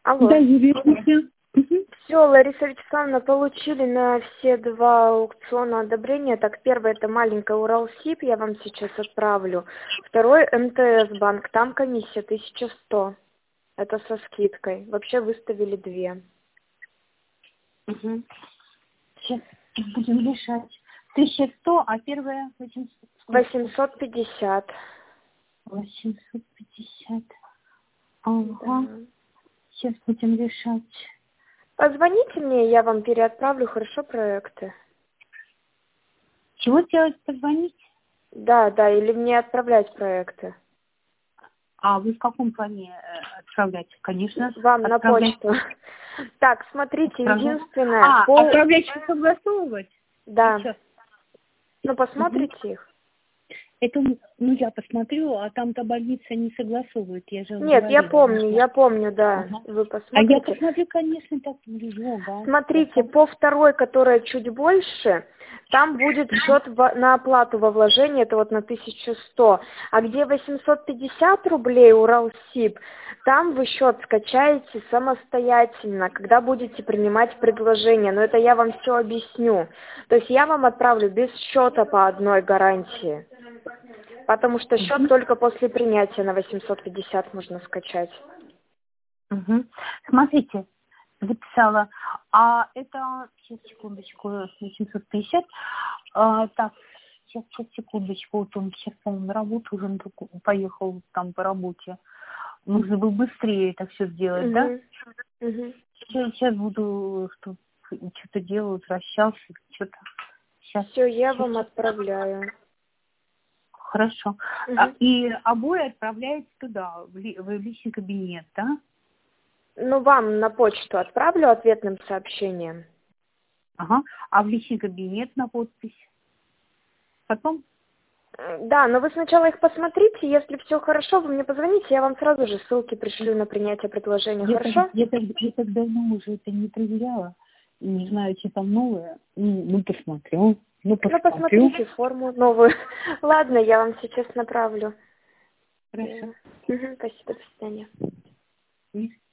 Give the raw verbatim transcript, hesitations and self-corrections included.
Алло. Да, Юлия, слушаю. Мгм. Все, Лариса Вячеславовна, получили на все два аукциона одобрения. Так, первый это маленькая Уралсиб, я вам сейчас отправлю. Второй МТС банк, там комиссия тысяча сто. Это со скидкой. Вообще выставили две. Угу. Сейчас будем решать. тысяча сто, а первая восемьсот. восемьсот пятьдесят. восемьсот пятьдесят. Ага. Да. Сейчас будем решать. Позвоните мне, я вам переотправлю, хорошо, проекты? Чего делать? Позвонить? Да, да, или мне отправлять проекты? А вы в каком плане э, отправлять? Конечно, Вам на отправлять. почту. Так, смотрите, Отправлять. единственное... А, пол... отправлять и согласовывать? Да. Сейчас. Ну, посмотрите их. Это, ну, я посмотрю, а там-то больница не согласовывает, я же вам Нет, я говорила. помню, Нужно. я помню, да. Ага. Вы А я посмотрите. посмотрю, конечно, так много. Смотрите, по второй, которая чуть больше, там будет счет во- на оплату во вложение, это вот на тысячу сто. А где восемьсот пятьдесят рублей Уралсиб, там вы счет скачаете самостоятельно, когда будете принимать предложение. Но это я вам все объясню. То есть я вам отправлю без счета по одной гарантии. Потому что счет только после принятия на восемьсот пятьдесят можно скачать. Угу. Смотрите, записала. А это, сейчас, секундочку, восемьсот пятьдесят. А, так, сейчас, сейчас, секундочку. Вот он сейчас, по-моему, на работу уже на другую- поехал там по работе. Нужно было быстрее это все сделать, Угу. да? Угу. Сейчас, сейчас буду, что, что-то делаю, возвращался, что-то. Сейчас, Все, я сейчас. вам отправляю. Хорошо. А, Угу. и обои отправляете туда, в, ли, в личный кабинет, да? Ну, вам на почту отправлю ответным сообщением. Ага. А в личный кабинет на подпись? Потом? М, Да, но вы сначала их посмотрите, если все хорошо, вы мне позвоните, я вам сразу же ссылки пришлю на принятие предложения, Я так, хорошо? я так, я так давно уже это не проверяла. И не знаю, что там новое. Ну, ну посмотрю. Ну, Ну, посмотрю. посмотрите форму новую. Ладно, я вам сейчас направлю. Хорошо. Мгм, спасибо, до свидания. Мгм.